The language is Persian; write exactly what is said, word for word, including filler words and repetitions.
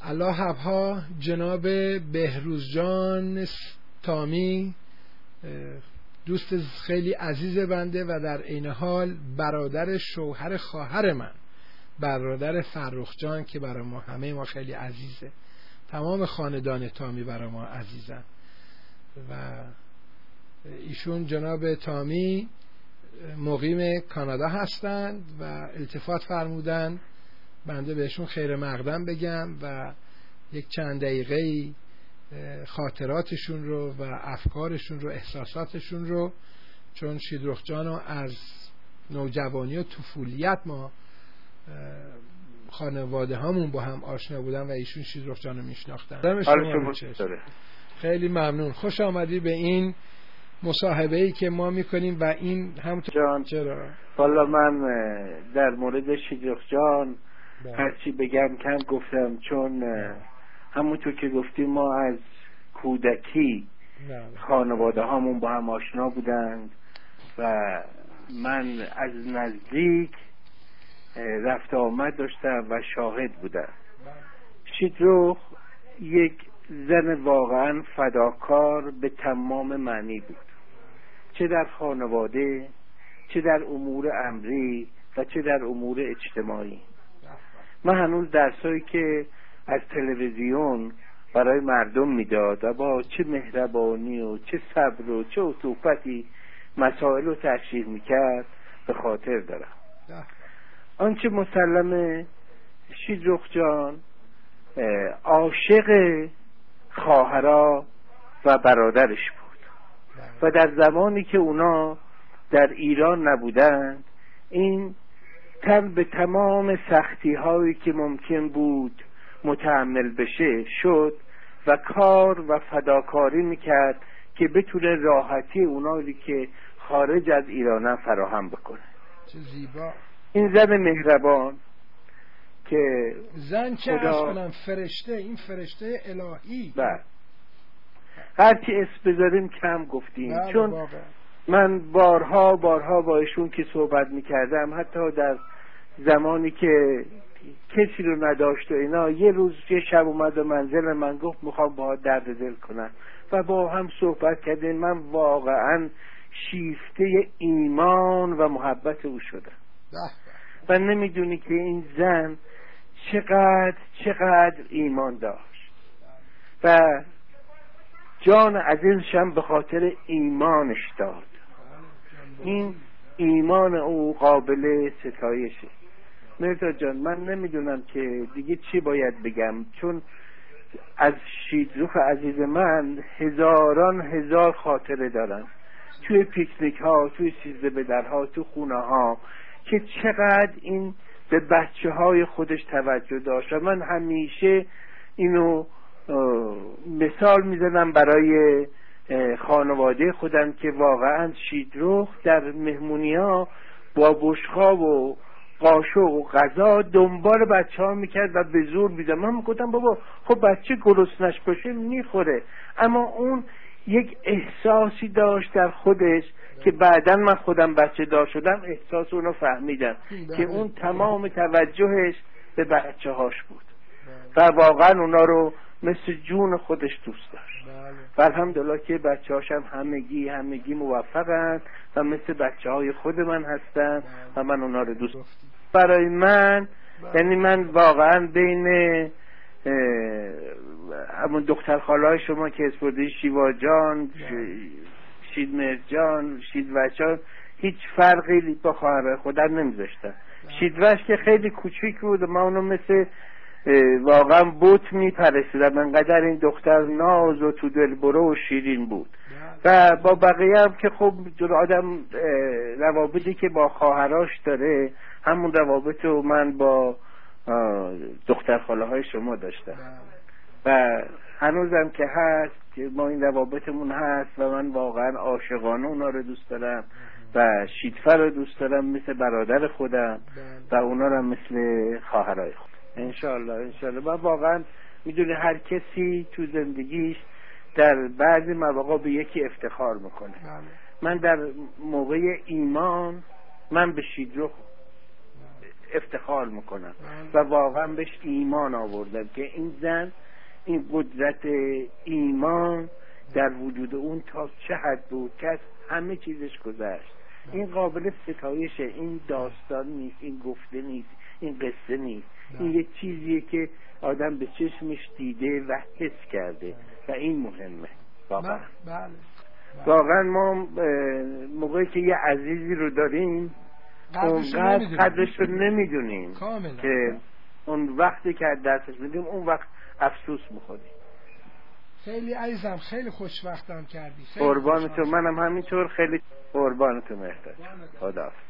الله حبها جناب بهروزجان تامی، دوست خیلی عزیز بنده و در عین حال برادر شوهر خواهر من، برادر فرخ جان که برای ما همه ما خیلی عزیزه. تمام خاندان تامی برای ما عزیزن و ایشون جناب تامی مقیم کانادا هستند و التفات فرمودن بنده بهشون خیر مقدم بگم و یک چند دقیقه خاطراتشون رو و افکارشون رو، احساساتشون رو، چون شیدروخ جانو از نوجوانی و طفولیت ما خانواده هامون با هم آشنا بودن و ایشون شیدروخ جانو میشناختن. خیلی ممنون، خوش آمدی به این مصاحبه‌ای که ما میکنیم و این همونطور جان. چرا؟ والا من در مورد شیدروخ جان هرچی بگم کم گفتم، چون همونطور که گفتیم ما از کودکی خانواده هامون با هم آشنا بودند و من از نزدیک رفت آمد داشتم و شاهد بودم. شیدروخ یک زن واقعا فداکار به تمام معنی بود، چه در خانواده، چه در امور امری و چه در امور اجتماعی. من هنوز درسایی که از تلویزیون برای مردم میداد و با چه مهربانی و چه صبر و چه عطوفتی مسائل رو تشریح میکرد به خاطر دارم. آنچه مسلمه شیدروخ جان عاشق خواهرها و برادرش بود و در زمانی که اونا در ایران نبودند این تن به تمام سختی هایی که ممکن بود متحمل بشه شد و کار و فداکاری میکرد که بتونه راحتی اونایی که خارج از ایران فراهم بکنه. چه زیبا این زن مهربان که زن چه اصلا فرشته، این فرشته الهی. بله، هرچی اسم بذاریم کم گفتیم. بله چون باقی. من بارها بارها با ایشون که صحبت میکردم، حتی در زمانی که کسی رو نداشت و اینا، یه روز یه شب اومد و منزل من گفت میخوام با درد دل کنم و با هم صحبت کردیم. من واقعا شیفته ایمان و محبت او شدم و نمیدونی که این زن چقدر چقدر ایمان داشت و جان عزیزش هم به خاطر ایمانش داد. این ایمان او قابل ستایشه. مرزا جان، من نمیدونم که دیگه چی باید بگم، چون از شیدروخ عزیز من هزاران هزار خاطره دارم، توی پیکنیک ها، توی سیزده بدر ها، توی خونه ها، که چقدر این به بچه های خودش توجه داشت. من همیشه اینو مثال میزنم برای خانواده خودم که واقعا شیدروخ در مهمونی ها با بشقاب و قاشق و غذا دنبال بچه ها میکرد و به زور میزد. من میگفتم بابا خب بچه گرسنش باشه میخوره، اما اون یک احساسی داشت در خودش که بعداً من خودم بچه دار شدم احساس اونو فهمیدم که اون تمام توجهش به بچه هاش بود و واقعا اونا رو مثل جون خودش دوست داشت و الحمدلله که بچه هاشم همگی همگی موفقن و مثل بچه های خود من هستن و من اونا رو دوست دارم. برای من یعنی من واقعا بین همون دختر خالای شما که اسپرده شیوا جان، شید مرجان، شیدوش هیچ فرقی با خواهر خودم نمیذاشتن. شیدوش که خیلی کوچیک بود و من اونو مثل واقعا بوت میپرستیدم، انقدر این دختر ناز و تو دل برو و شیرین بود و با بقیه هم که خب آدم روابطی که با خواهراش داره همون روابط رو من با دختر خاله های شما داشتم و هنوزم که هست که ما این روابطمون هست و من واقعا عاشقانه اونا رو دوست دارم و شیدفر رو دوست دارم مثل برادر خودم و اونا رو مثل خواهرای خودم. انشالله انشالله. من واقعا میدونی هر کسی تو زندگیش در بعضی مواقع به یکی افتخار میکنه. من در موقع ایمان من به شیدروخ افتخار میکنم و واقعا بهش ایمان آوردم که این زن این قدرت ایمان در وجود اون تا چه حد بود که از همه چیزش گذشت. این قابل ستایشه، این داستان نیست، این گفته نیست، این قصه نیست، این یه چیزیه که آدم به چشمش دیده و حس کرده و این مهمه واقعا. بله. واقعا ما موقعی که یه عزیزی رو داریم اونقدر قدرش رو نمیدونیم که اون وقتی که دستش میدیم اون وقت افسوس میخوریم. خیلی عزیزم، خیلی خوشوقتم کردی. قربان تو، منم همینطور، خیلی قربان تو مهداد. خدا.